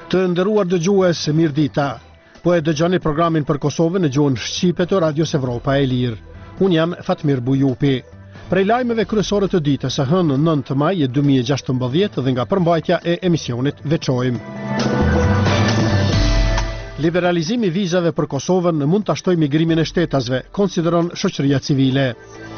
Të nderuar dëgjues, mirëdita. Po e dëgjoni programin për Kosovën në gjuhën shqipe të Radios Evropa e Lirë. Unë jam Fatmir Bujupi. Prej lajmeve kryesore të ditës së hënë 9 maj 2016 dhe nga përmbajtja e emisionit veçojmë. Liberalizimi vizave për Kosovën mund të ashtoj migrimin e shtetasve, konsideron shoqëria civile.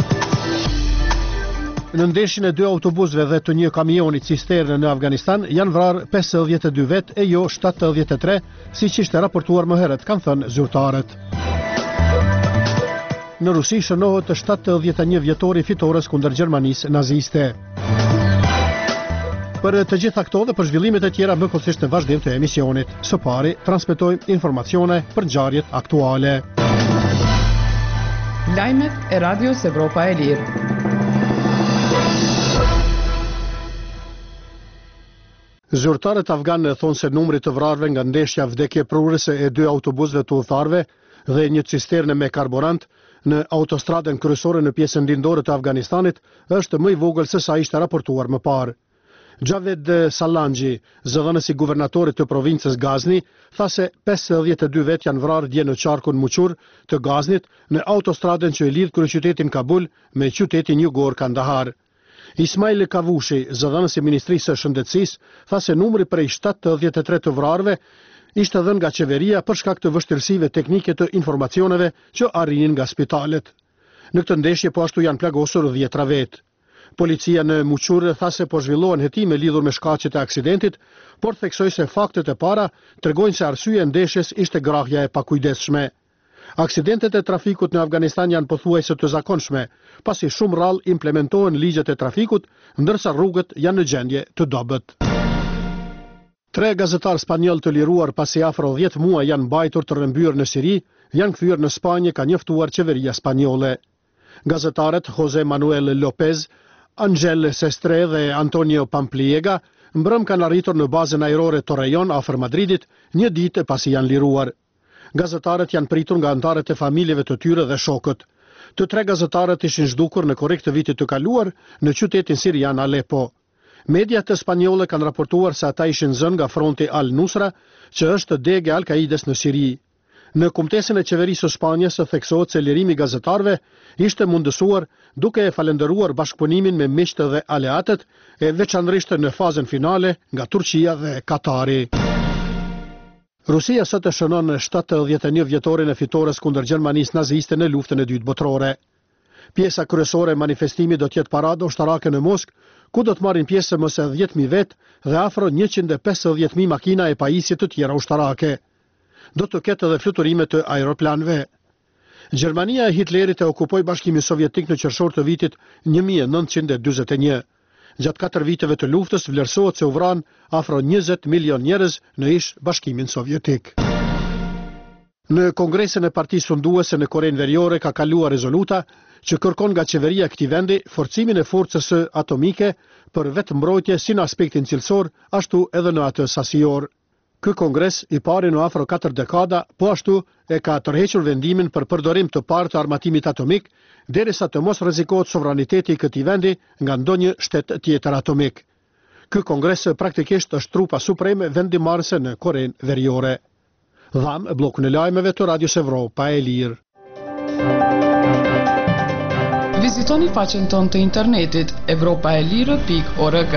Në ndeshjen e 2 autobusëve dhe të një kamioni cisterne në Afganistan janë vrarë 52 vet e jo 73, siç ishte raportuar më herët, kanë thënë zyrtarët. Në Rusi shënohet 71 vjetori fitores kundër Gjermanisë naziste. Për të gjitha këto dhe për zhvillimet e tjera më kollësisht në vazhdim të emisionit. Së pari transmetojmë informacione për ngjarjet aktuale. Lajmet e Radios Evropa e Lirë. Zyrtarët afganë thonë se numri të vrarëve nga ndeshja vdekje prurëse e 2 autobusëve të udhëtarëve dhe një cisterne me karburant në autostradën kryesore në pjesën lindore të Afganistanit është më i vogël se sa ishte raportuar më parë. Javed Salanji, zëdhënësi guvernatorit të provincës Gazni, tha se 52 vet janë vrarë dje në qarkun Muqur të Gaznit në autostradën që e lidh kryeqytetin Kabul me qytetin jugor Kandahar. Ismail Kavushi, zëdhënësi i Ministrisë së Shëndetësisë, tha se numri prej 73 të vrarëve ishte dhënë nga qeveria për shkak të vështirësive teknike të informacioneve që arrinin nga spitalet. Në këtë ndeshje po ashtu janë plagosur 10 vet. Policia në Muqur tha se po zhvillohen hetime lidhur me shkaqet e aksidentit, por theksoi se faktet e para tregojnë se arsyeja e ndeshjes ishte grahja e pakujdesshme. Aksidentet e trafikut në Afganistan janë pothuajse të zakonshme, pasi shumë rrallë implementohen ligjet e trafikut, ndërsa rrugët janë në gjendje të dobët. 3 gazetarë spanjoll të liruar pasi afro 10 muaj janë mbajtur të rrëmbyer në Siri, janë kthyer në Spanjë, ka njoftuar qeveria spanjolle. Gazetarët José Manuel López, Ángel Sestre dhe Antonio Pampliega mbrëm kanë arritur në bazën ajrore Torrellón afër Madridit, një ditë pasi janë liruar. Gazetarët janë pritur nga anëtarët e familjeve të tyre dhe shokët. Të 3 gazetarët ishin zhdukur në korrik të vitit të kaluar në qytetin sirian Aleppo. Mediat spanjolle kanë raportuar se ata ishin zënë nga fronti Al-Nusra, që është degë e Al-Kaides në Siri. Në kumtesën e qeverisë së Spanjës theksohet se lirimi i gazetarëve ishte mundësuar duke e falendëruar bashkëpunimin me miqtë dhe aleatët, e veçanërisht në fazën finale nga Turqia dhe Katari. Rusia sot e shënon 71 vjetorin e fitores kundër Gjermanisë naziste në luftën e dytë botërore. Pjesa kryesore e manifestimit do të jetë parada ushtarake në Moskë, ku do të marrin pjesë më së 10.000 vet dhe afro 150.000 makina e pajisje të tjera ushtarake. Do të ketë edhe fluturime të aeroplanëve. Gjermania e Hitlerit e okupoi Bashkimin Sovjetik në qershor të vitit 1941. Gjatë 4 viteve të luftës vlerësohet se u vran afro 20 milion njerëz në ish Bashkimin Sovjetik. Në Kongresin e Partisë Sunduese në Korenë Veriore ka kaluar rezoluta që kërkon nga qeveria e këtij vendi forcimin e forcës atomike për vetëmbrojtje si në aspektin cilësor, ashtu edhe në atë sasior. Ky kongres, i pari në afro 4 dekada, po ashtu e ka tërhequr vendimin për përdorim të parë të armatimit atomik, derisa të mos rrezikohet sovraniteti i këtij vendi nga ndonjë shtet tjetër atomik. Ky kongres praktikisht është trupa supreme vendimarrëse në Korenë Veriore. Dham bllokun e lajmeve të Radios Evropa e Lirë. Vizitoni faqen tonë të internetit europaelire.org.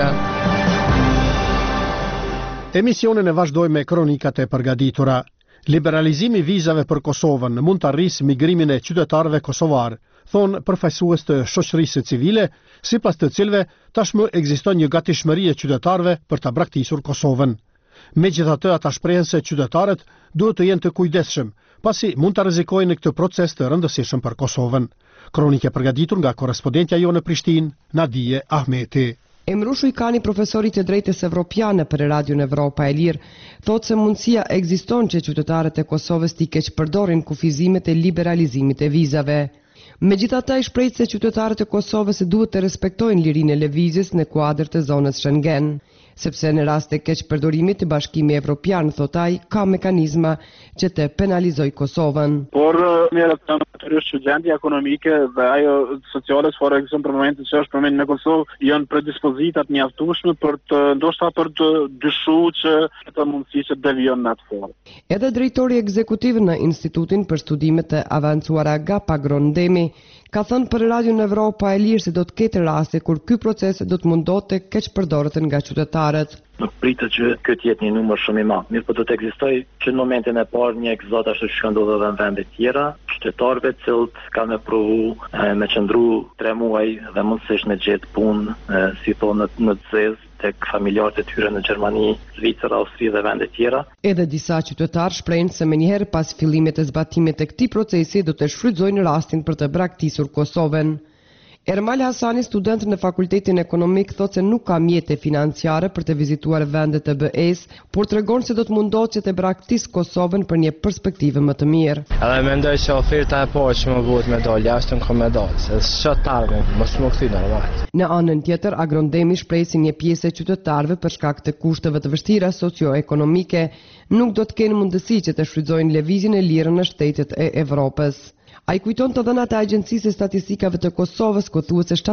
Emisionin e vazhdoj me kronikat e përgatitura. Liberalizimi i vizave për Kosovën mund të arrisë migrimin e qytetarëve kosovar, thonë përfaqësues të shoqërisë civile, sipas të cilëve tashmë ekziston një gatishmëri e qytetarëve për ta braktisur Kosovën. Megjithatë, ata shprehen se qytetarët duhet të jenë të kujdesshëm, pasi mund të rrezikojnë në këtë proces të rëndësishëm për Kosovën. Kronikë e përgatitur nga korrespondentja jonë në Prishtinë, Nadije Ahmeti. Emrushu Ikani, profesorit e drejtës evropiane për Radion Evropa e Lirë, thotë se mundësia ekziston që qytetarët e Kosovës t'i keq përdorin kufizimet e liberalizimit e vizave. Megjithatë, ai shpreh se qytetarët e Kosovës duhet të respektojnë lirinë e lëvizjes në kuadër të zonës Schengen. sepse në rast të keqpërdorimit të Bashkimi Evropian, thot ai, ka mekanizma që të penalizoj Kosovën. Por merret natyrisht që gjendja ekonomike dhe ajo sociale çfarë ekziston për momentin që është përmendën në Kosovë janë predispozita të mjaftueshme për të dyshuar që këto mundësi që devijon në atë formë. Edhe drejtori ekzekutiv në Institutin për Studimet të Avancuara Gapa Grondemi ka thënë për Radion Evropa e Lirë se do të ketë raste kur ky proces do të mundohet të keqpërdorët nga qytetarët. Nuk pritet që këtë jetë një numër shumë i madh. Mirë, po do të ekzistojë që në momentin e parë një ekzot ashtu që ndodhet edhe në vende tjera, qytetarëve të cilët kanë provu me qëndru 3 muaj dhe mundësisht me gjetë punë, si thonë në zezë tek familjarët e tyre në Gjermani, Zvicër, Austri dhe vende tjera. Edhe disa qytetarë shprehin se menjëherë pas fillimit të zbatimit të këtij procesi do të shfrytëzojnë rastin për të braktisur Kosovën. Ermal Hasani, student në Fakultetin Ekonomik, thot se nuk ka mjete financiare për të vizituar vendet të BE-s, por tregon se do të mundohet që të braktisë Kosovën për një perspektivë më të mirë. Edhe mendoj se oferta e parë që më bëhet me dal jashtë në komedal, se shotarve mos më kthy normal. Në anën tjetër, Agrondemi shpreh se një pjesë e qytetarëve për shkak të kushteve të vështira socio-ekonomike nuk do të kenë mundësi që të shfrytëzojnë lëvizjen e lirë në shtetet e Evropës. Ai kujton të dhënat e Agjencisë së Statistikave të Kosovës, ku thuhet se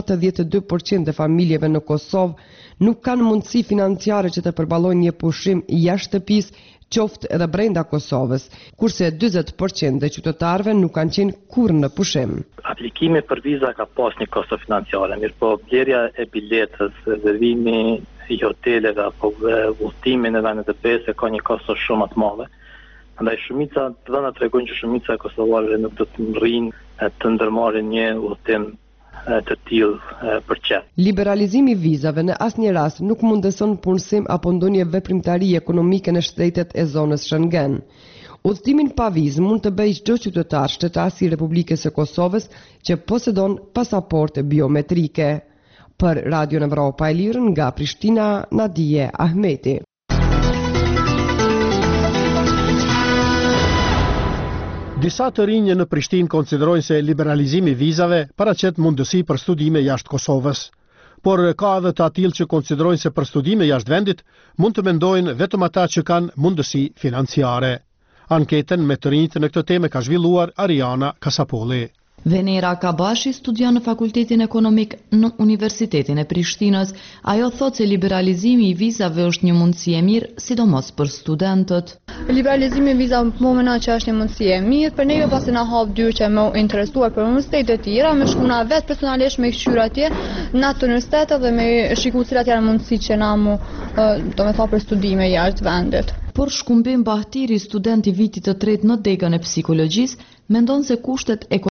72% e familjeve në Kosovë nuk kanë mundësi financiare që të përballojnë një pushim jashtë shtëpisë, qoftë edhe brenda Kosovës, kurse 40% e qytetarëve nuk kanë qenë kurrë në pushim. Aplikimi për viza ka pas një kosto financiare, mirë po blerja e biletës, rezervimi i hoteleve apo udhëtimi në vendet e BE-s ka një kosto shumë të madhe. Andaj shumica të dhëna tregojnë që shumica e kosovarëve nuk do të rrinë të ndërmarrin një udhëtim të tillë për qef. Liberalizimi i vizave në asnjë rast nuk mundeson punësim apo ndonjë veprimtari ekonomike në shtetet e zonës Schengen. Udhëtimin pa vizë mund të bëjë çdo qytetar shtetasi i Republikës së Kosovës që posedon pasaportë biometrike. Për Radio Evropa e Lirë nga Prishtina, Nadije Ahmeti. Disa të rinj në Prishtinë konsiderojnë se liberalizimi i vizave paraqet mundësi për studime jashtë Kosovës. Por ka edhe të atill që konsiderojnë se për studime jashtë vendit mund të mendojnë vetëm ata që kanë mundësi financiare. Anketën me të rinjt në këtë temë ka zhvilluar Ariana Kasapolli. Venera Kabashi studion në Fakultetin Ekonomik në Universitetin e Prishtinës. Ajo thot se liberalizimi i vizave është një mundësi e mirë, sidomos për studentët. Liberalizimi i vizave më menon që është një mundësi e mirë, për neve pasi na hap dyrë që më interesuar për universitete të tjera, me shkuna vetë personalisht me qyr atje në atë universitet dhe me shikuar cilat janë mundësitë që na për studime jashtë vendit. Por Shkumbim Bahtiri, student i vitit të 3 në degën e psikologjisë, mendon se kushtet